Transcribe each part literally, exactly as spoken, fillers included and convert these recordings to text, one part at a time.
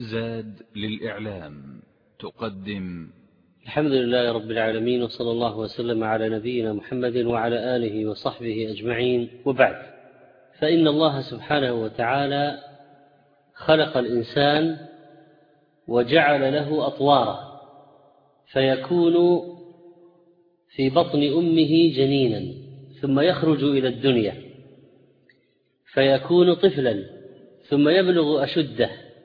زاد للإعلام تقدم الحمد لله رب العالمين، وصلى الله وسلم على نبينا محمد وعلى آله وصحبه أجمعين، وبعد. فإن الله سبحانه وتعالى خلق الإنسان وجعل له أطوارا، فيكون في بطن أمه جنينا، ثم يخرج إلى الدنيا فيكون طفلا، ثم يبلغ أشده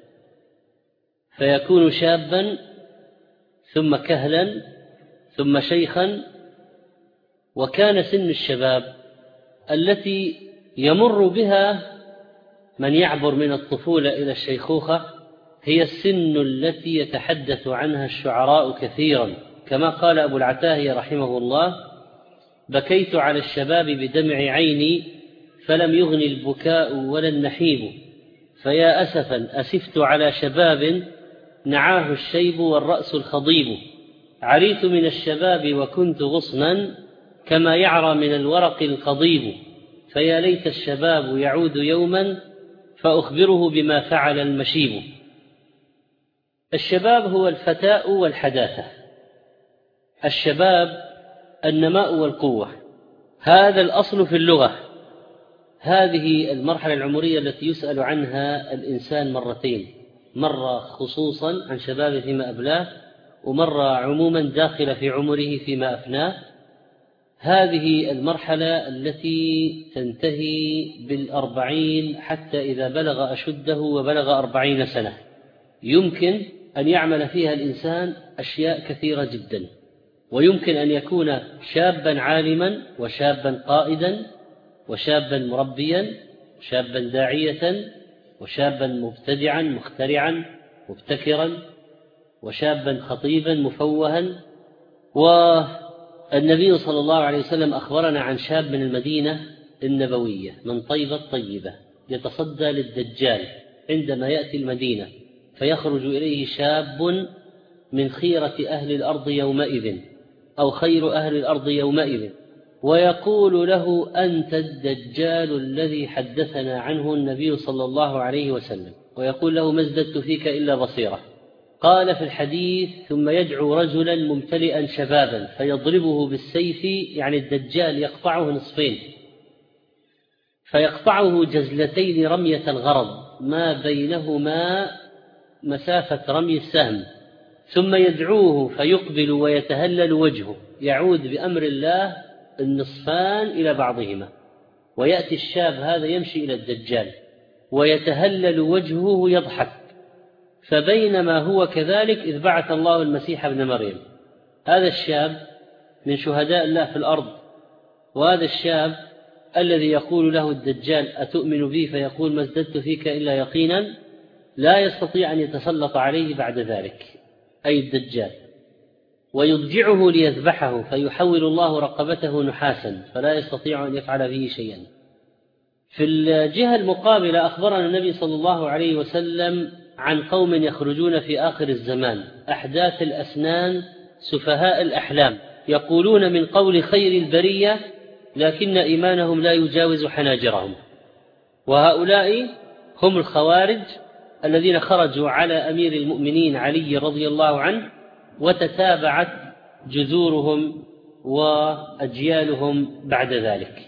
فيكون شابا، ثم كهلا، ثم شيخا. وكان سن الشباب التي يمر بها من يعبر من الطفولة إلى الشيخوخة هي السن التي يتحدث عنها الشعراء كثيرا، كما قال أبو العتاهية رحمه الله: بكيت على الشباب بدمع عيني فلم يغني البكاء ولا النحيب، فيا أسفا أسفت على شباب نعاه الشيب والرأس الخضيب، عريت من الشباب وكنت غصنا كما يعرى من الورق القضيب، فيا ليت الشباب يعود يوما فأخبره بما فعل المشيب. الشباب هو الفتاء والحداثة، الشباب النماء والقوة، هذا الأصل في اللغة. هذه المرحلة العمرية التي يسأل عنها الإنسان مرتين، مرة خصوصا عن شبابه فيما أبلاه، ومرة عموما داخل في عمره فيما أفناه. هذه المرحلة التي تنتهي بالأربعين، حتى إذا بلغ أشده وبلغ أربعين سنة يمكن أن يعمل فيها الإنسان أشياء كثيرة جدا، ويمكن أن يكون شابا عالما، وشابا قائدا، وشابا مربيا، وشابا داعية، وشابا مبتدعا مخترعا مبتكرا، وشابا خطيبا مفوها. والنبي صلى الله عليه وسلم أخبرنا عن شاب من المدينة النبوية من طيبة طيبة يتصدى للدجال عندما يأتي المدينة، فيخرج إليه شاب من خيرة أهل الأرض يومئذ أو خير أهل الأرض يومئذ، ويقول له: أنت الدجال الذي حدثنا عنه النبي صلى الله عليه وسلم. ويقول له: ما ازددت فيك إلا بصيرة. قال في الحديث: ثم يدعو رجلا ممتلئا شبابا فيضربه بالسيف، يعني الدجال يقطعه نصفين، فيقطعه جزلتين رمية الغرض ما بينهما مسافة رمي السهم، ثم يدعوه فيقبل ويتهلل وجهه، يعود بأمر الله النصفان إلى بعضهما، ويأتي الشاب هذا يمشي إلى الدجال ويتهلل وجهه يضحك. فبينما هو كذلك إذ بعث الله المسيح ابن مريم، هذا الشاب من شهداء الله في الأرض، وهذا الشاب الذي يقول له الدجال: أتؤمن بي؟ فيقول: ما ازددت فيك إلا يقينا، لا يستطيع أن يتسلط عليه بعد ذلك، أي الدجال، ويضجعه ليذبحه، فيحول الله رقبته نحاسا فلا يستطيع أن يفعل به شيئا. في الجهة المقابلة أخبرنا النبي صلى الله عليه وسلم عن قوم يخرجون في آخر الزمان أحداث الأسنان سفهاء الأحلام، يقولون من قول خير البرية لكن إيمانهم لا يجاوز حناجرهم. وهؤلاء هم الخوارج الذين خرجوا على أمير المؤمنين علي رضي الله عنه، وتتابعت جذورهم وأجيالهم بعد ذلك.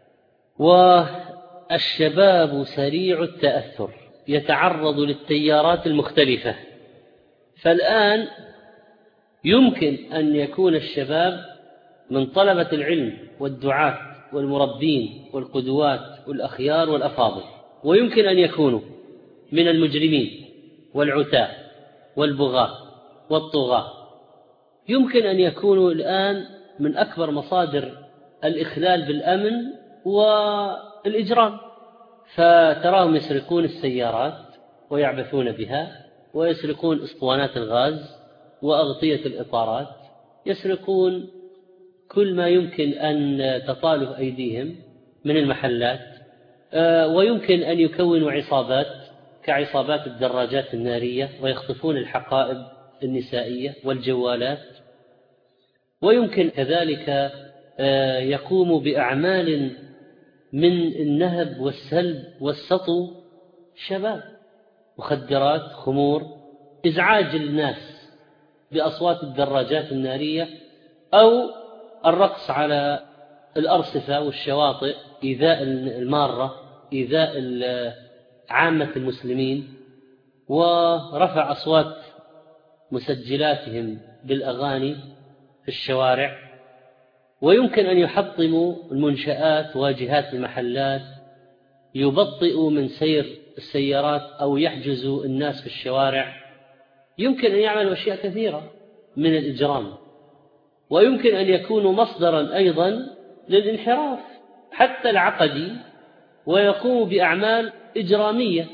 والشباب سريع التأثر، يتعرض للتيارات المختلفة. فالآن يمكن أن يكون الشباب من طلبة العلم والدعاة والمربين والقدوات والأخيار والأفاضل، ويمكن أن يكونوا من المجرمين والعتاة والبغاة والطغاة، يمكن أن يكونوا الآن من أكبر مصادر الإخلال بالأمن والإجرام، فتراهم يسرقون السيارات ويعبثون بها، ويسرقون اسطوانات الغاز وأغطية الإطارات، يسرقون كل ما يمكن أن تطاله أيديهم من المحلات، ويمكن أن يكونوا عصابات كعصابات الدراجات النارية ويخطفون الحقائب النسائية والجوالات، ويمكن كذلك يقوم بأعمال من النهب والسلب والسطو، شباب، مخدرات، خمور، إزعاج الناس بأصوات الدراجات النارية أو الرقص على الأرصفة والشواطئ إيذاء المارة، إيذاء عامة المسلمين، ورفع أصوات مسجلاتهم بالأغاني في الشوارع. ويمكن أن يحطموا المنشآت واجهات المحلات، يبطئوا من سير السيارات أو يحجزوا الناس في الشوارع. يمكن أن يعملوا أشياء كثيرة من الإجرام، ويمكن أن يكونوا مصدرا أيضا للانحراف حتى العقدي، ويقوموا بأعمال إجرامية.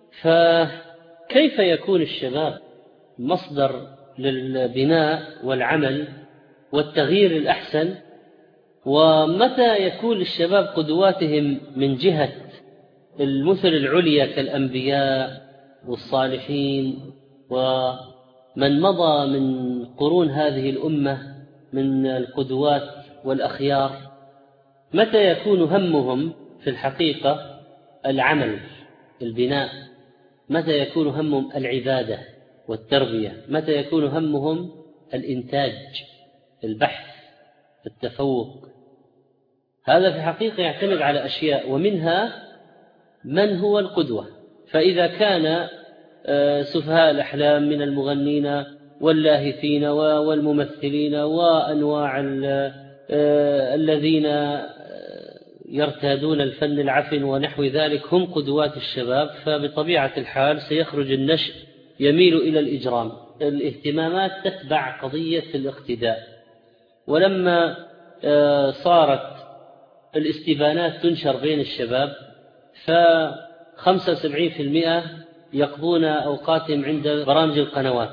فكيف يكون الشباب مصدر للبناء والعمل والتغيير الأحسن؟ ومتى يكون الشباب قدواتهم من جهة المثل العليا كالأنبياء والصالحين ومن مضى من قرون هذه الأمة من القدوات والأخيار؟ متى يكون همهم في الحقيقة العمل، البناء؟ متى يكون همهم العبادة والتربية؟ متى يكون همهم الإنتاج، البحث، التفوق؟ هذا في حقيقة يعتمد على أشياء، ومنها من هو القدوة. فإذا كان سفهاء الأحلام من المغنين واللاهثين والممثلين وأنواع الذين يرتادون الفن العفن ونحو ذلك هم قدوات الشباب، فبطبيعة الحال سيخرج النشء يميل إلى الإجرام. الاهتمامات تتبع قضية الاقتداء. ولما صارت الاستبانات تنشر بين الشباب، فخمسة وسبعين بالمئة يقضون أوقاتهم عند برامج القنوات،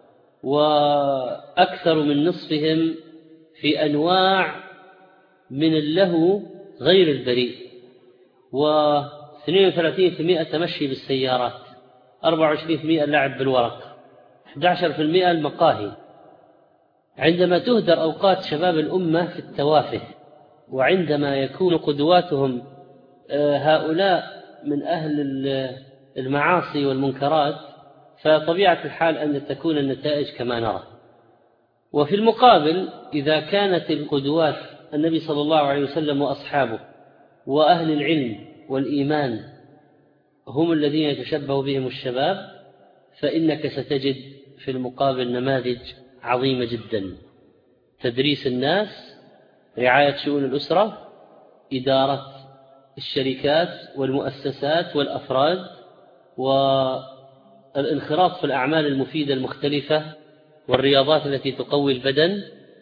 وأكثر من نصفهم في أنواع من اللهو غير البريء، واثنين وثلاثين بالمئة تمشي بالسيارات، أربعة وعشرين بالمئة اللعب بالورق، أحد عشر بالمئة المقاهي. عندما تهدر أوقات شباب الأمة في التوافه، وعندما يكون قدواتهم هؤلاء من أهل المعاصي والمنكرات، فطبيعة الحال أن تكون النتائج كما نرى. وفي المقابل إذا كانت القدوات النبي صلى الله عليه وسلم وأصحابه وأهل العلم والإيمان هم الذين يتشبه بهم الشباب، فإنك ستجد في المقابل نماذج عظيمة جدا: تدريس الناس، رعاية شؤون الأسرة، إدارة الشركات والمؤسسات والأفراد، والانخراط في الأعمال المفيدة المختلفة والرياضات التي تقوي البدن.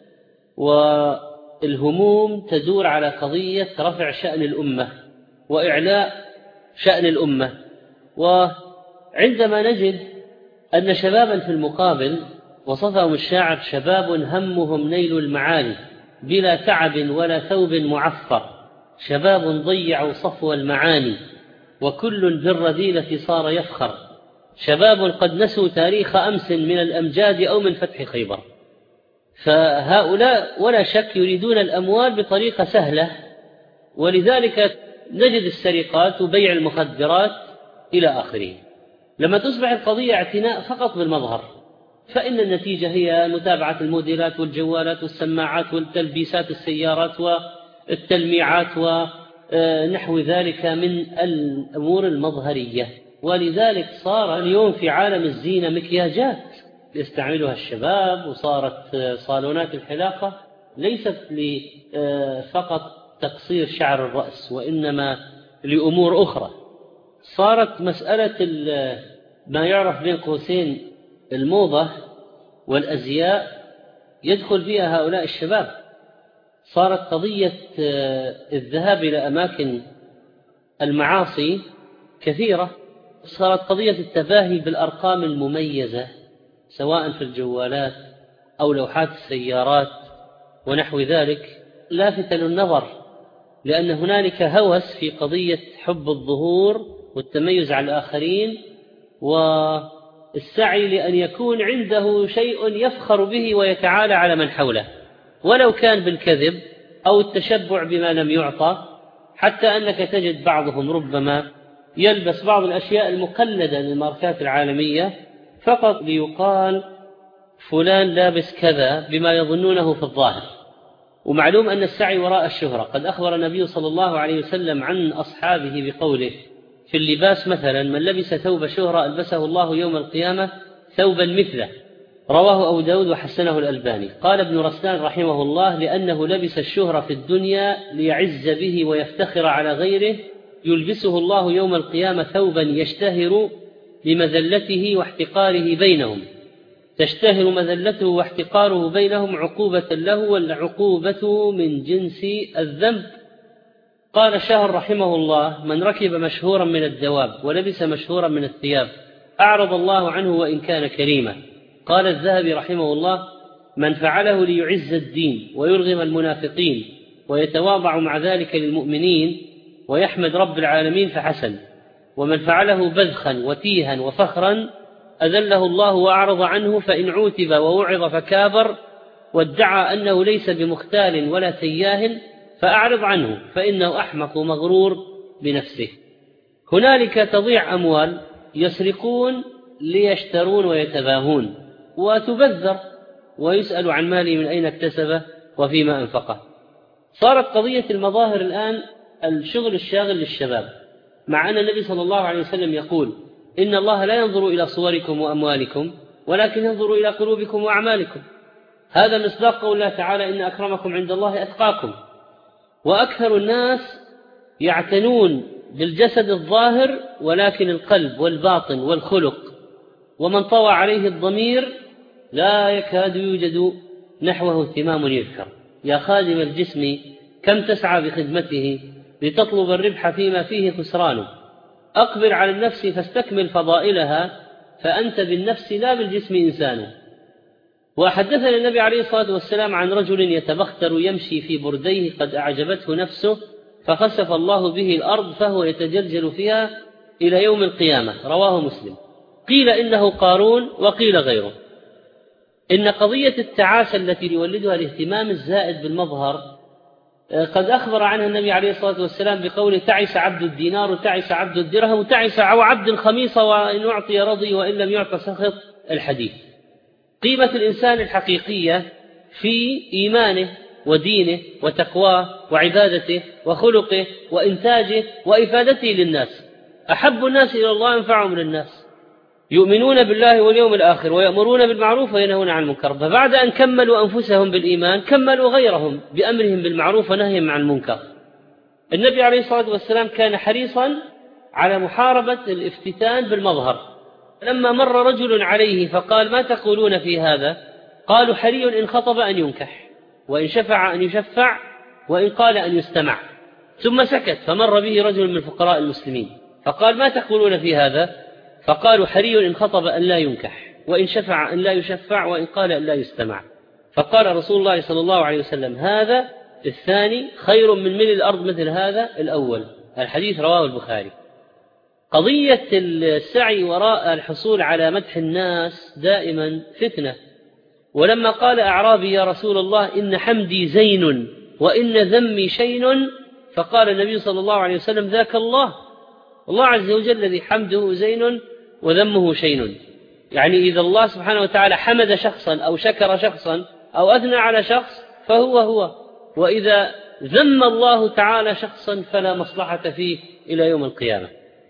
والهموم تدور على قضية رفع شأن الأمة وإعلاء شأن الأمة. وعندما نجد أن شبابا في المقابل وصفهم الشاعر شباب همهم نيل المعالي بلا تعب ولا ثوب معفر، شباب ضيعوا صفو المعاني وكل بالرذيلة صار يفخر، شباب قد نسوا تاريخ أمس من الأمجاد أو من فتح خيبر. فهؤلاء ولا شك يريدون الأموال بطريقة سهلة، ولذلك نجد السرقات وبيع المخدرات إلى آخره. لما تصبح القضية اعتناء فقط بالمظهر، فإن النتيجة هي متابعة الموديلات والجوالات والسماعات والتلبيسات السيارات والتلميعات ونحو ذلك من الأمور المظهرية. ولذلك صار اليوم في عالم الزينة مكياجات يستعملها الشباب، وصارت صالونات الحلاقة ليست فقط تقصير شعر الرأس، وإنما لأمور أخرى. صارت مسألة ما يعرف بين قوسين الموضة والأزياء يدخل فيها هؤلاء الشباب. صارت قضية الذهاب إلى أماكن المعاصي كثيرة. صارت قضية التباهي بالأرقام المميزة سواء في الجوالات أو لوحات السيارات ونحو ذلك لافتة للنظر، لأن هنالك هوس في قضية حب الظهور والتميز على الآخرين والسعي لأن يكون عنده شيء يفخر به ويتعالى على من حوله، ولو كان بالكذب أو التشبع بما لم يعطى. حتى أنك تجد بعضهم ربما يلبس بعض الأشياء المقلدة للماركات العالمية فقط ليقال فلان لابس كذا بما يظنونه في الظاهر. ومعلوم أن السعي وراء الشهرة، قد أخبر النبي صلى الله عليه وسلم عن أصحابه بقوله في اللباس مثلا: من لبس ثوب شهرة ألبسه الله يوم القيامة ثوبا مثله، رواه أبو داود وحسنه الألباني. قال ابن رسلان رحمه الله: لأنه لبس الشهرة في الدنيا ليعز به ويفتخر على غيره، يلبسه الله يوم القيامة ثوبا يشتهر بمذلته واحتقاره بينهم، تشتهر مذلته واحتقاره بينهم عقوبة له، والعقوبة من جنس الذنب. قال الشهر رحمه الله: من ركب مشهورا من الدواب ولبس مشهورا من الثياب أعرض الله عنه وإن كان كريما. قال الذهبي رحمه الله: من فعله ليعز الدين ويرغم المنافقين ويتواضع مع ذلك للمؤمنين ويحمد رب العالمين فحسن، ومن فعله بذخا وتيها وفخرا أذله الله وأعرض عنه، فإن عوتب ووعظ فكابر وادعى أنه ليس بمختال ولا تياه فأعرض عنه، فإنه أحمق مغرور بنفسه. هنالك تضيع أموال، يسرقون ليشترون ويتباهون، وتبذر ويسأل عن ماله من أين اكتسبه وفيما أنفقه. صارت قضية المظاهر الآن الشغل الشاغل للشباب، مع أن النبي صلى الله عليه وسلم يقول: إن الله لا ينظر إلى صوركم وأموالكم ولكن ينظر إلى قلوبكم وأعمالكم. هذا مصداق قول الله تعالى: إن أكرمكم عند الله أتقاكم. وأكثر الناس يعتنون بالجسد الظاهر ولكن القلب والباطن والخلق ومن طوى عليه الضمير لا يكاد يوجد نحوه اهتمام يذكر. يا خادم الجسم كم تسعى بخدمته لتطلب الربح فيما فيه خسرانه، أقبل على النفس فاستكمل فضائلها، فأنت بالنفس لا بالجسم إنسان. وحدثنا النبي عليه الصلاة والسلام عن رجل يتبختر يمشي في برديه قد أعجبته نفسه فخسف الله به الأرض فهو يتجلجل فيها إلى يوم القيامة، رواه مسلم. قيل إنه قارون وقيل غيره. إن قضية التعاسة التي يولدها الاهتمام الزائد بالمظهر قد أخبر عنها النبي عليه الصلاة والسلام بقوله: تعس عبد الدينار وتعس عبد الدرهم وتعس عبد الخميصة، وإن أعطي رضي وإن لم يعط سخط. الحديث. قيمة الإنسان الحقيقية في إيمانه ودينه وتقواه وعبادته وخلقه وإنتاجه وإفادته للناس. أحب الناس إلى الله أنفعهم للناس، يؤمنون بالله واليوم الآخر ويأمرون بالمعروف وينهون عن المنكر. فبعد أن كملوا أنفسهم بالإيمان كملوا غيرهم بأمرهم بالمعروف ونهيهم عن المنكر. النبي عليه الصلاة والسلام كان حريصا على محاربة الافتتان بالمظهر. لما مر رجل عليه فقال: ما تقولون في هذا؟ قالوا: حري إن خطب أن ينكح، وإن شفع أن يشفع، وإن قال أن يستمع. ثم سكت، فمر به رجل من فقراء المسلمين فقال: ما تقولون في هذا؟ فقالوا: حري إن خطب أن لا ينكح، وإن شفع أن لا يشفع، وإن قال أن لا يستمع. فقال رسول الله صلى الله عليه وسلم: هذا الثاني خير من ملء الأرض مثل هذا الأول. الحديث رواه البخاري. قضية السعي وراء الحصول على مدح الناس دائما فتنة. ولما قال أعرابي: يا رسول الله إن حمدي زين وإن ذمي شين، فقال النبي صلى الله عليه وسلم: ذاك الله الله عز وجل الذي حمده زين وذمه شين. يعني إذا الله سبحانه وتعالى حمد شخصا أو شكر شخصا أو أثنى على شخص فهو هو، وإذا ذم الله تعالى شخصا فلا مصلحة فيه إلى يوم القيامة.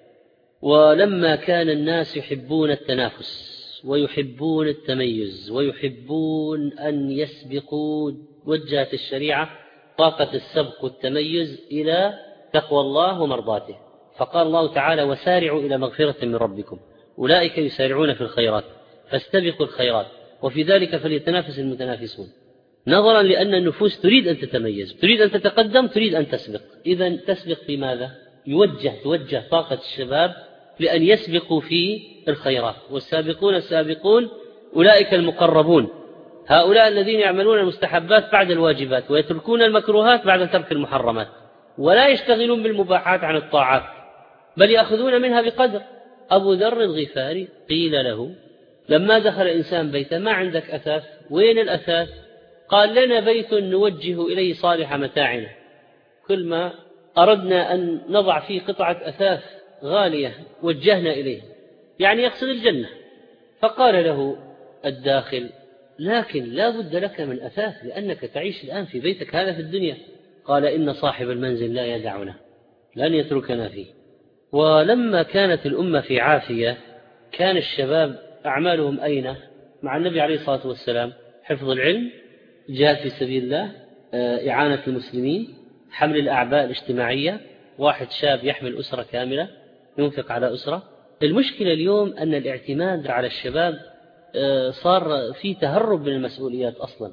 ولما كان الناس يحبون التنافس ويحبون التميز ويحبون أن يسبقوا، وجهت الشريعة طاقة السبق والتميز إلى تقوى الله ومرضاته. فقال الله تعالى: وسارعوا إلى مغفرة من ربكم أولئك يسارعون في الخيرات فاستبقوا الخيرات وفي ذلك فليتنافس المتنافسون. نظرا لأن النفوس تريد أن تتميز، تريد أن تتقدم، تريد أن تسبق. إذن تسبق في ماذا؟ يوجه توجه طاقة الشباب لأن يسبقوا في الخيرات. والسابقون السابقون أولئك المقربون، هؤلاء الذين يعملون المستحبات بعد الواجبات ويتركون المكروهات بعد ترك المحرمات، ولا يشتغلون بالمباحات عن الطاعات بل يأخذون منها بقدر. أبو ذر الغفاري قيل له لما دخل إنسان بيته: ما عندك أثاث؟ وين الأثاث؟ قال: لنا بيت نوجه إليه صالح متاعنا، كل ما أردنا أن نضع فيه قطعة أثاث غالية وجهنا إليه، يعني يقصد الجنة. فقال له الداخل: لكن لا بد لك من أثاث لأنك تعيش الآن في بيتك هذا في الدنيا. قال: إن صاحب المنزل لا يدعنا، لن يتركنا فيه. ولما كانت الأمة في عافية كان الشباب أعمالهم أين؟ مع النبي عليه الصلاة والسلام: حفظ العلم، جهاد في سبيل الله، إعانة المسلمين، حمل الأعباء الاجتماعية. واحد شاب يحمل أسرة كاملة، ينفق على أسرة. المشكلة اليوم أن الاعتماد على الشباب صار في تهرب من المسؤوليات أصلا،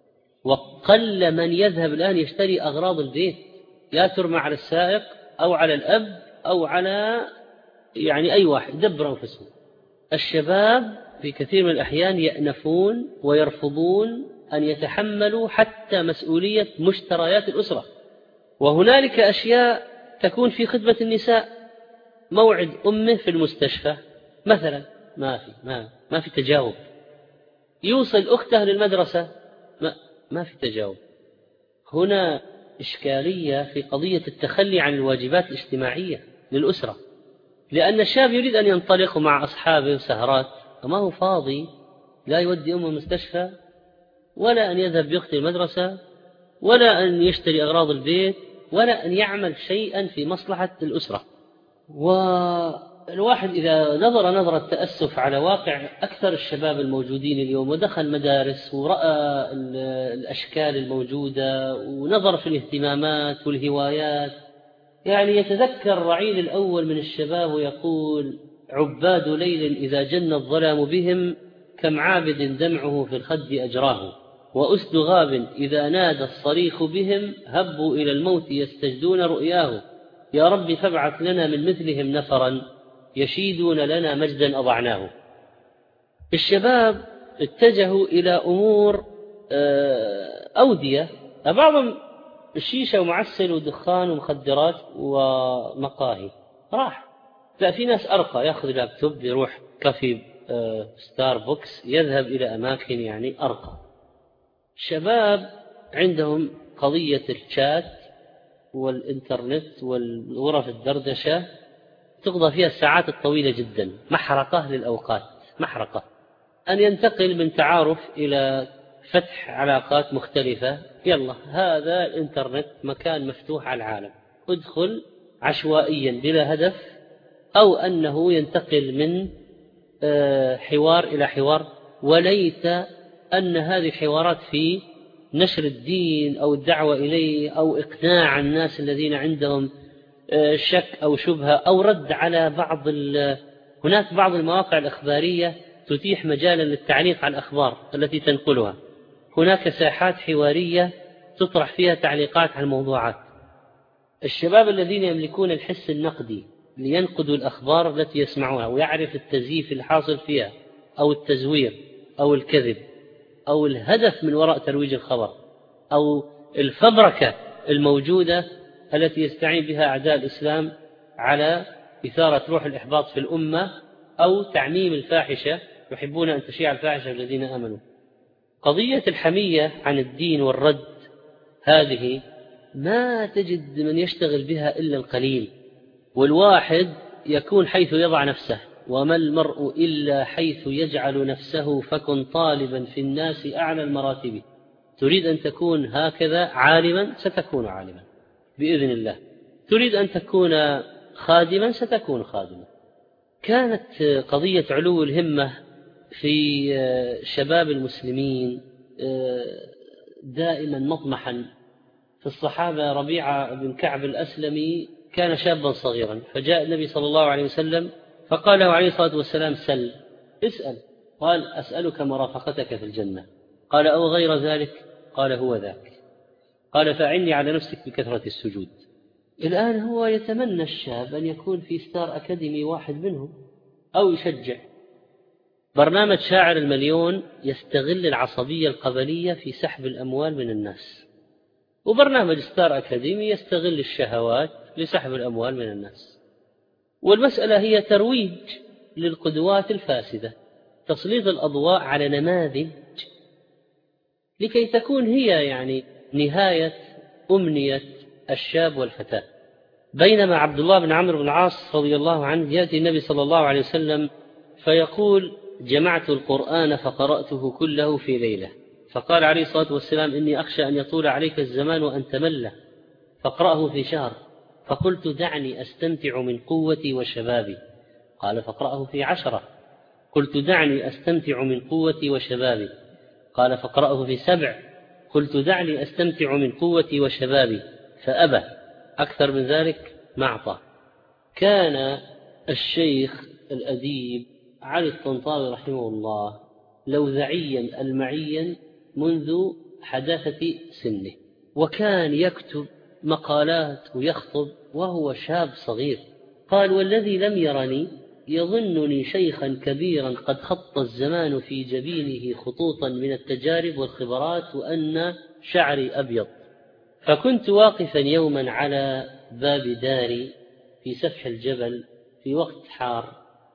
وقل من يذهب الآن يشتري أغراض البيت، يا ترمى على السائق أو على الأب أو على يعني أي واحد دبر أنفسهم. الشباب في كثير من الأحيان يأنفون ويرفضون أن يتحملوا حتى مسؤولية مشتريات الأسرة. وهنالك أشياء تكون في خدمة النساء، موعد أمه في المستشفى مثلا ما في ما, ما في تجاوب، يوصل أخته للمدرسة ما, ما في تجاوب. هنا إشكالية في قضية التخلي عن الواجبات الاجتماعية للأسرة، لأن الشاب يريد أن ينطلق مع أصحابه وسهرات، فما هو فاضي لا يودي أمه المستشفى، ولا أن يذهب بأخته المدرسة، ولا أن يشتري أغراض البيت، ولا أن يعمل شيئا في مصلحة الأسرة. والواحد إذا نظر نظرة تأسف على واقع أكثر الشباب الموجودين اليوم، ودخل مدارس ورأى الأشكال الموجودة ونظر في الاهتمامات والهوايات، يعني يتذكر رعيل الأول من الشباب ويقول: عباد ليل إذا جن الظلام بهم، كم عابد دمعه في الخد أجراه، وأسد غاب إذا نادى الصريخ بهم، هبوا إلى الموت يستجدون رؤياه، يا رب فابعث لنا من مثلهم نفرا يشيدون لنا مجدا أضعناه. الشباب اتجهوا إلى أمور أودية، بعضهم الشيشة ومعسل ودخان ومخدرات ومقاهي راح. لا، في ناس أرقى، يأخذ لابتوب يروح كافي ستار بوكس، يذهب إلى أماكن يعني أرقى. شباب عندهم قضية الشات والإنترنت والغرف الدردشة تقضى فيها الساعات الطويلة جدا، محرقة للأوقات، محرقة. أن ينتقل من تعارف إلى فتح علاقات مختلفة، يلا هذا الإنترنت مكان مفتوح على العالم، ادخل عشوائيا بلا هدف، أو أنه ينتقل من حوار إلى حوار، وليت أن هذه الحوارات في نشر الدين أو الدعوة إليه أو إقناع الناس الذين عندهم شك أو شبهة أو رد على بعض. هناك بعض المواقع الإخبارية تتيح مجالا للتعليق على الأخبار التي تنقلها، هناك ساحات حوارية تطرح فيها تعليقات على الموضوعات. الشباب الذين يملكون الحس النقدي لينقدوا الأخبار التي يسمعونها ويعرف التزييف الحاصل فيها أو التزوير أو الكذب أو الهدف من وراء ترويج الخبر أو الفبركة الموجودة التي يستعين بها أعداء الإسلام على إثارة روح الإحباط في الأمة أو تعميم الفاحشة، يحبون أن تشيع الفاحشة الذين آمنوا. قضية الحمية عن الدين والرد هذه ما تجد من يشتغل بها إلا القليل، والواحد يكون حيث يضع نفسه، وما المرء إلا حيث يجعل نفسه، فكن طالبا في الناس أعلى المراتب. تريد أن تكون هكذا عالما ستكون عالما بإذن الله، تريد أن تكون خادما ستكون خادما. كانت قضية علو الهمة في شباب المسلمين دائما مطمحا. في الصحابة ربيعة بن كعب الأسلمي كان شابا صغيرا، فجاء النبي صلى الله عليه وسلم فقال له عليه الصلاة والسلام: سل، اسأل. قال: أسألك مرافقتك في الجنة. قال: أو غير ذلك؟ قال: هو ذاك. قال: فأعني على نفسك بكثرة السجود. الآن هو يتمنى الشاب أن يكون في ستار أكاديمي واحد منهم أو يشجع. برنامج شاعر المليون يستغل العصبية القبلية في سحب الأموال من الناس، وبرنامج ستار أكاديمي يستغل الشهوات لسحب الأموال من الناس. والمسألة هي ترويج للقدوات الفاسدة، تسليط الأضواء على نماذج لكي تكون هي يعني نهاية أمنية الشاب والفتاة. بينما عبد الله بن عمرو بن العاص رضي الله عنه يأتي النبي صلى الله عليه وسلم فيقول: جمعت القرآن فقرأته كله في ليلة، فقال عليه الصلاة والسلام إني أخشى أن يطول عليك الزمان وأن تمل فاقرأه في شهر، فقلت دعني أستمتع من قوتي وشبابي، قال فاقرأه في عشرة، قلت دعني أستمتع من قوتي وشبابي، قال فاقرأه في سبع، قلت دعني أستمتع من قوتي وشبابي، فأبى، أكثر من ذلك ما أعطى. كان الشيخ الأديب علي الطنطاوي رحمه الله لوذعيا المعيا منذ حداثة سنه، وكان يكتب مقالات ويخطب وهو شاب صغير. قال والذي لم يرني يظنني شيخا كبيرا قد خط الزمان في جبينه خطوطا من التجارب والخبرات وأن شعري أبيض. فكنت واقفا يوما على باب داري في سفح الجبل في وقت حار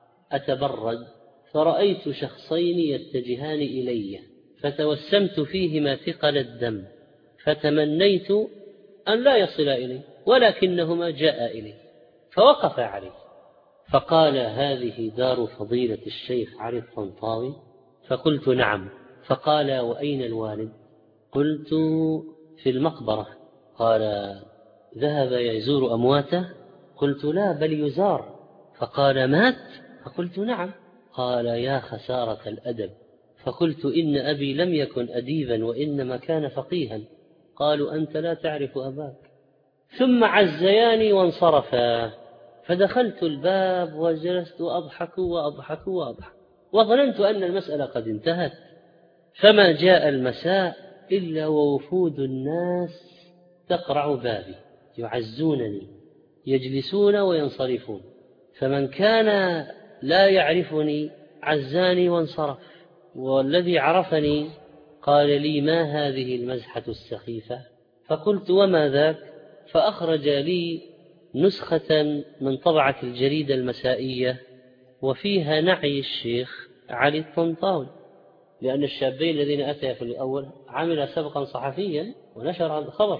أتبرد، فرأيت شخصين يتجهان إلي فتوسمت فيهما ثقل الدم، فتمنيت أن لا يصل إلي ولكنهما جاء إلي، فوقف علي فقال هذه دار فضيلة الشيخ علي الطنطاوي؟ فقلت نعم. فقال وأين الوالد؟ قلت في المقبرة. قال ذهب يزور أمواته؟ قلت لا بل يزار. فقال مات؟ فقلت نعم. قال يا خسارة الأدب. فقلت إن أبي لم يكن أديبا وإنما كان فقيها. قالوا أنت لا تعرف أباك. ثم عزياني وانصرفا، فدخلت الباب وجلست أضحك وأضحك وأضحك وظننت أن المسألة قد انتهت. فما جاء المساء إلا ووفود الناس تقرع بابي يعزونني، يجلسون وينصرفون، فمن كان لا يعرفني عزاني وانصرف، والذي عرفني قال لي ما هذه المزحة السخيفة؟ فقلت وما ذاك؟ فأخرج لي نسخة من طبعة الجريدة المسائية وفيها نعي الشيخ علي الطنطاوي، لأن الشابين الذين أتيا في الأول عمل سبقا صحفيا ونشر هذا الخبر.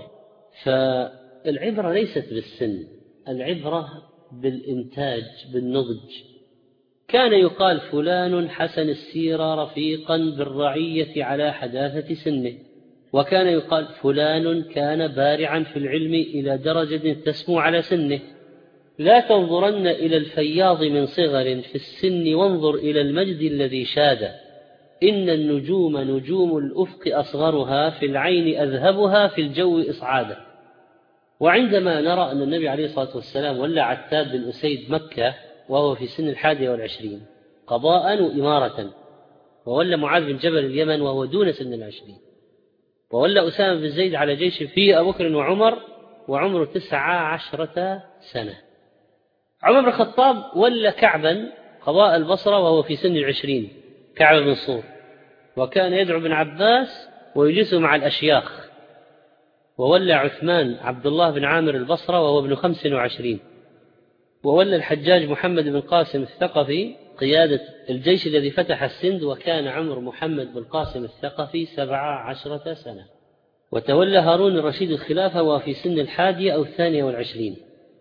فالعبرة ليست بالسن، العبرة بالإنتاج بالنضج. كان يقال فلان حسن السيرة رفيقا بالرعية على حداثة سنه، وكان يقال فلان كان بارعا في العلم إلى درجة تسمو على سنه. لا تنظرن إلى الفياض من صغر في السن وانظر إلى المجد الذي شاد، إن النجوم نجوم الأفق أصغرها في العين أذهبها في الجو إصعادا. وعندما نرى أن النبي عليه الصلاة والسلام ولى عتاب بن أسيد مكة وهو في سن الحادية والعشرين قضاء وإمارة، وولى معاذ بن جبل اليمن وهو دون سن العشرين، وولى أسامة بن زيد على جيش فيه أبو بكر وعمر وعمره تسعة عشرة سنة. عمر بن الخطاب ولى كعبا قضاء البصرة وهو في سن العشرين، كعب بن صور، وكان يدعو ابن عباس ويجلسه مع الأشياخ. وولى عثمان عبد الله بن عامر البصرة وهو ابن خمس وعشرين. وولى الحجاج محمد بن قاسم الثقفي قيادة الجيش الذي فتح السند، وكان عمر محمد بن قاسم الثقفي سبع عشرة سنة. وتولى هارون الرشيد الخلافة وفي سن الحادية أو الثانية والعشرين.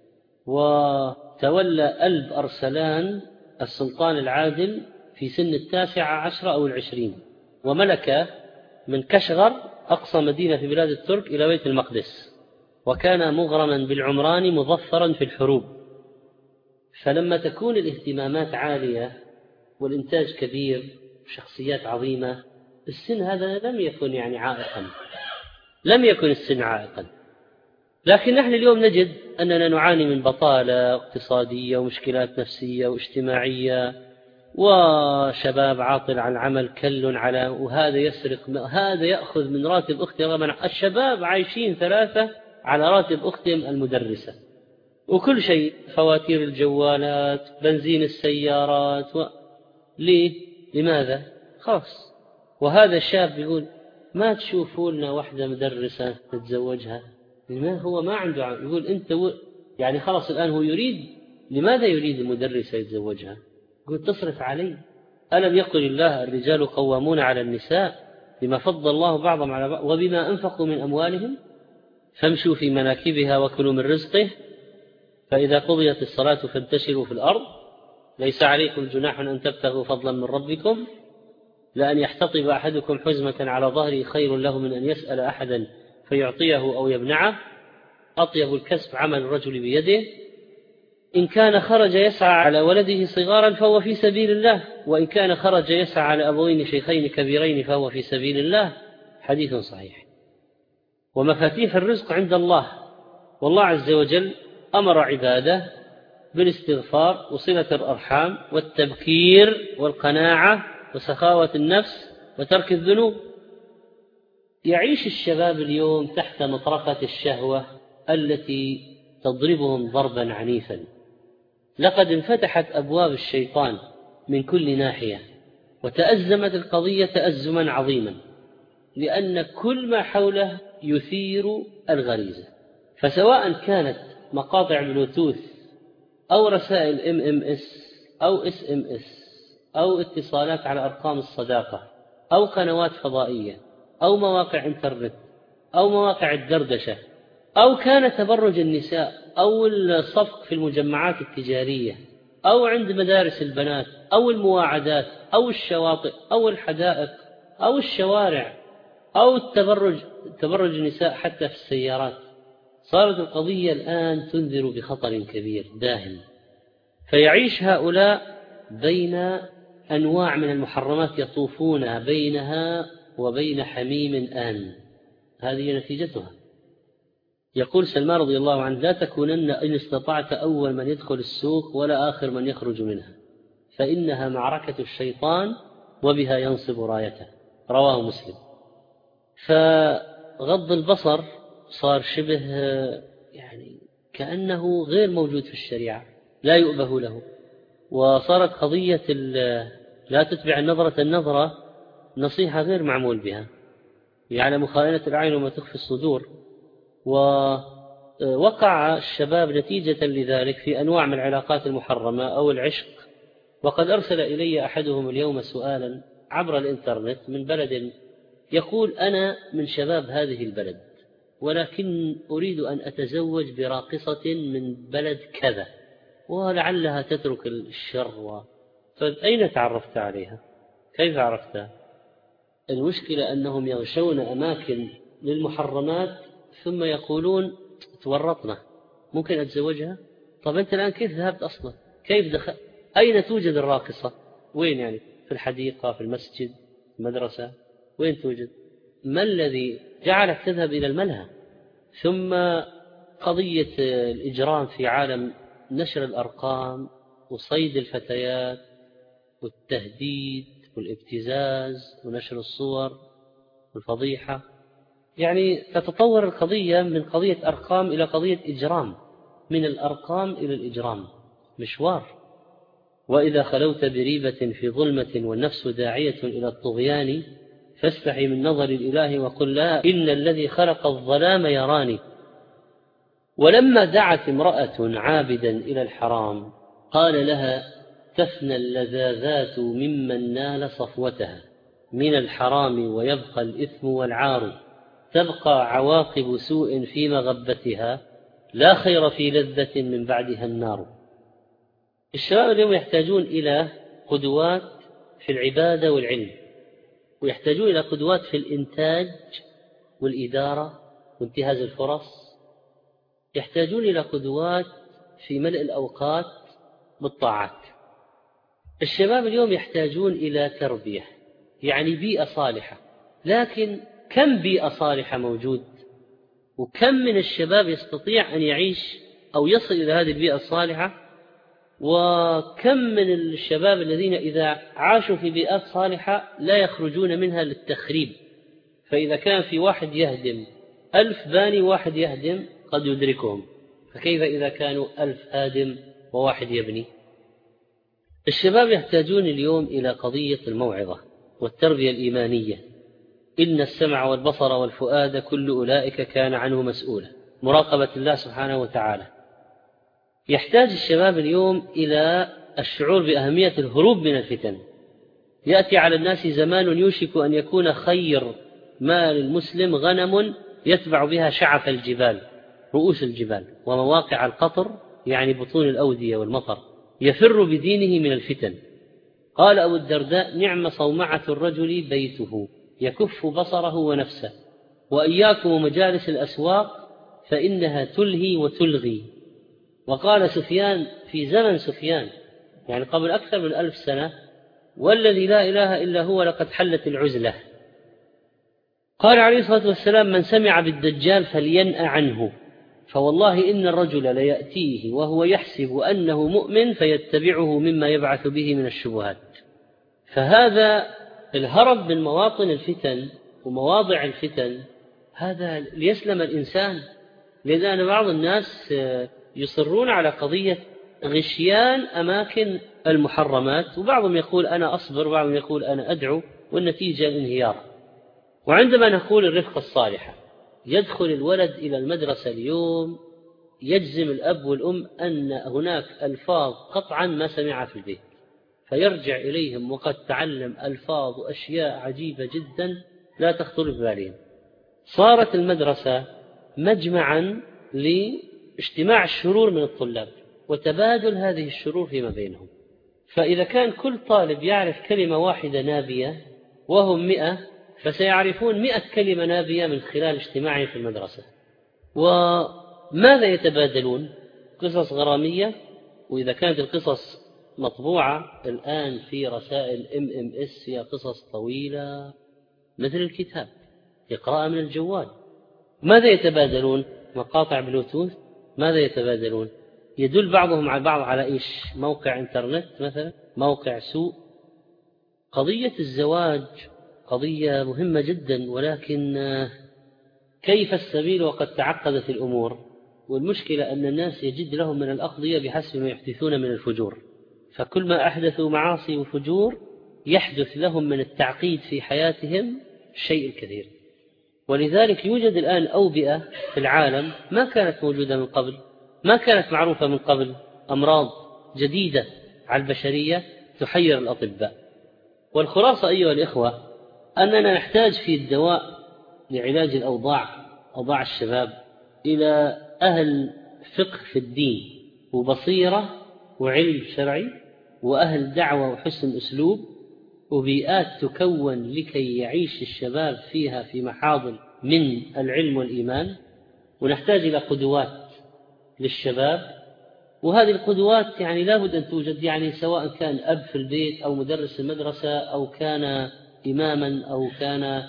وتولى ألب أرسلان السلطان العادل في سن التاسعة عشرة أو العشرين، وملك من كشغر أقصى مدينة في بلاد الترك إلى بيت المقدس، وكان مغرما بالعمران مظفرا في الحروب. فلما تكون الاهتمامات عالية والإنتاج كبير وشخصيات عظيمة، السن هذا لم يكن يعني عائقا، لم يكن السن عائقا. لكن نحن اليوم نجد أننا نعاني من بطالة اقتصادية ومشكلات نفسية واجتماعية، وشباب عاطل عن العمل كل على، وهذا يسرق، هذا يأخذ من راتب أخته. الشباب عايشين ثلاثة على راتب أختهم المدرسة، وكل شيء، فواتير الجوالات، بنزين السيارات و... ليه؟ لماذا؟ خلاص. وهذا الشاب يقول ما تشوفوا لنا واحدة مدرسة تتزوجها؟ لما هو ما عنده عم. يقول أنت و... يعني خلاص الآن هو يريد، لماذا يريد المدرسة يتزوجها؟ يقول تصرف علي. ألم يقل الله الرجال قوامون على النساء بما فضل الله بعضهم على بعض وبما أنفقوا من أموالهم، فامشوا في مناكبها وكلوا من رزقه، فإذا قضيت الصلاة فانتشروا في الأرض ليس عليكم جناح أن تبتغوا فضلا من ربكم لأن يحتطب أحدكم حزمة على ظهره خير له من أن يسأل أحدا فيعطيه أو يمنعه، أطيب الكسب عمل الرجل بيده. إن كان خرج يسعى على ولده صغارا فهو في سبيل الله، وإن كان خرج يسعى على أبوين شيخين كبيرين فهو في سبيل الله. حديث صحيح. ومفاتيح الرزق عند الله، والله عز وجل أمر عباده بالاستغفار وصلة الأرحام والتبكير والقناعة وسخاوة النفس وترك الذنوب. يعيش الشباب اليوم تحت مطرقة الشهوة التي تضربهم ضربا عنيفا. لقد انفتحت أبواب الشيطان من كل ناحية، وتأزمت القضية تأزما عظيما، لأن كل ما حوله يثير الغريزة. فسواء كانت مقاطع بلوتوث أو رسائل ام ام اس أو اس ام اس أو اتصالات على أرقام الصداقة أو قنوات فضائية أو مواقع انترنت أو مواقع الدردشة، أو كان تبرج النساء أو الصفق في المجمعات التجارية أو عند مدارس البنات أو المواعدات أو الشواطئ أو الحدائق أو الشوارع أو التبرج تبرج النساء حتى في السيارات، صارت القضية الآن تنذر بخطر كبير داهم. فيعيش هؤلاء بين أنواع من المحرمات يطوفون بينها وبين حميم آن. هذه نتيجتها. يقول سلمان رضي الله عنه: لا تكونن إن استطعت أول من يدخل السوق ولا آخر من يخرج منها، فإنها معركة الشيطان وبها ينصب رايته. رواه مسلم. فغض البصر صار شبه يعني كأنه غير موجود في الشريعة، لا يؤبه له. وصارت قضية لا تتبع النظرة النظرة نصيحة غير معمول بها، يعلم خائنة الأعين وما تخفي الصدور. ووقع الشباب نتيجة لذلك في أنواع من العلاقات المحرمة أو العشق. وقد أرسل إلي أحدهم اليوم سؤالا عبر الإنترنت من بلد، يقول: أنا من شباب هذه البلد، ولكن أريد أن أتزوج براقصة من بلد كذا، ولعلها تترك الشر. فأين تعرفت عليها؟ كيف عرفتها؟ المشكلة أنهم يغشون أماكن للمحرمات ثم يقولون: تورطنا، ممكن أتزوجها؟ طب أنت الآن كيف ذهبت أصلا؟ كيف دخل؟ أين توجد الراقصة؟ وين يعني؟ في الحديقة، في المسجد، في المدرسة، وين توجد؟ ما الذي جعلك تذهب إلى الملهى؟ ثم قضية الإجرام في عالم نشر الأرقام وصيد الفتيات والتهديد والابتزاز ونشر الصور والفضيحة. يعني تتطور القضية من قضية أرقام إلى قضية إجرام، من الأرقام إلى الإجرام، مشوار. وإذا خلوت بريبة في ظلمة والنفس داعية إلى الطغيان، فاستحي من نظر الإله وقل لا إن الذي خلق الظلام يراني. ولما دعت امرأة عابدا إلى الحرام قال لها: تفنى اللذاذات ممن نال صفوتها من الحرام ويبقى الإثم والعار، تبقى عواقب سوء في مغبتها، لا خير في لذة من بعدها النار. الشباب اليوم يحتاجون إلى قدوات في العبادة والعلم، ويحتاجون إلى قدوات في الإنتاج والإدارة وانتهاز الفرص، يحتاجون إلى قدوات في ملء الأوقات بالطاعات. الشباب اليوم يحتاجون إلى تربية، يعني بيئة صالحة. لكن كم بيئة صالحة موجود؟ وكم من الشباب يستطيع أن يعيش أو يصل إلى هذه البيئة الصالحة؟ وكم من الشباب الذين إذا عاشوا في بيئات صالحة لا يخرجون منها للتخريب؟ فإذا كان في واحد يهدم ألف باني واحد يهدم قد يدركهم، فكيف إذا كانوا ألف هادم وواحد يبني؟ الشباب يحتاجون اليوم إلى قضية الموعظة والتربية الإيمانية. إن السمع والبصر والفؤاد كل أولئك كان عنه مسؤولا. مراقبة الله سبحانه وتعالى. يحتاج الشباب اليوم إلى الشعور بأهمية الهروب من الفتن. يأتي على الناس زمان يوشك أن يكون خير مال المسلم غنم يتبع بها شعف الجبال، رؤوس الجبال، ومواقع القطر، يعني بطون الأودية والمطر، يفر بدينه من الفتن. قال أبو الدرداء: نعم صومعة الرجل بيته يكف بصره ونفسه، وإياكم ومجالس الأسواق فإنها تلهي وتلغي. وقال سفيان في زمن سفيان، يعني قبل أكثر من ألف سنة: والذي لا إله إلا هو لقد حلت العزلة. قال عليه الصلاة والسلام: من سمع بالدجال فلينأ عنه، فوالله إن الرجل ليأتيه وهو يحسب أنه مؤمن فيتبعه مما يبعث به من الشبهات. فهذا الهرب من مواطن الفتن ومواضع الفتن هذا ليسلم الإنسان. لأن بعض الناس يصرون على قضية غشيان أماكن المحرمات، وبعضهم يقول أنا أصبر، وبعضهم يقول أنا أدعو، والنتيجة الانهيار. وعندما نقول الرفقة الصالحة، يدخل الولد إلى المدرسة اليوم يجزم الأب والأم أن هناك ألفاظ قطعا ما سمعها في البيت، فيرجع إليهم وقد تعلم ألفاظ وأشياء عجيبة جدا لا تخطر ببالهم. صارت المدرسة مجمعا لاجتماع الشرور من الطلاب وتبادل هذه الشرور فيما بينهم. فإذا كان كل طالب يعرف كلمة واحدة نابية وهم مئة، فسيعرفون مئة كلمة نابية من خلال اجتماعهم في المدرسة. وماذا يتبادلون؟ قصص غرامية، وإذا كانت القصص مطبوعة الآن في رسائل إم إم إس هي قصص طويلة مثل الكتاب يقرأها من الجوال. ماذا يتبادلون؟ مقاطع بلوتوث. ماذا يتبادلون؟ يدل بعضهم على بعض على إيش؟ موقع إنترنت مثلا، موقع سوء. قضية الزواج قضية مهمة جدا، ولكن كيف السبيل وقد تعقدت الأمور؟ والمشكلة أن الناس يجد لهم من الأقضية بحسب ما يحدثون من الفجور، فكل ما أحدثوا معاصي وفجور يحدث لهم من التعقيد في حياتهم شيء الكثير. ولذلك يوجد الآن أوبئة في العالم ما كانت موجودة من قبل، ما كانت معروفة من قبل، أمراض جديدة على البشرية تحير الأطباء. والخلاصة أيها الإخوة أننا نحتاج في الدواء لعلاج الأوضاع، أوضاع الشباب، إلى أهل فقه في الدين وبصيرة وعلم شرعي، وأهل دعوة وحسن أسلوب، وبيئات تكون لكي يعيش الشباب فيها في محاضن من العلم والإيمان. ونحتاج إلى قدوات للشباب، وهذه القدوات يعني لابد أن توجد، يعني سواء كان أب في البيت أو مدرس المدرسة أو كان إماما أو كان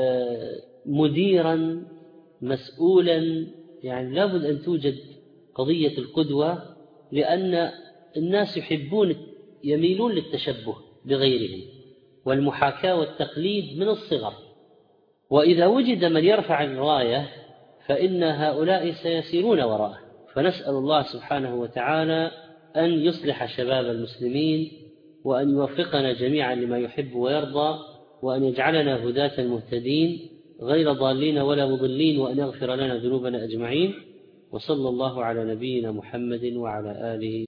مديرا مسؤولا، يعني لابد أن توجد قضية القدوة، لأن الناس يحبون يميلون للتشبه بغيرهم والمحاكاة والتقليد من الصغر. وإذا وجد من يرفع الراية فإن هؤلاء سيسيرون وراءه. فنسأل الله سبحانه وتعالى أن يصلح شباب المسلمين، وأن يوفقنا جميعا لما يحب ويرضى، وأن يجعلنا هداة مهتدين غير ضالين ولا مضلين، وأن يغفر لنا ذنوبنا أجمعين. وصلى الله على نبينا محمد وعلى آله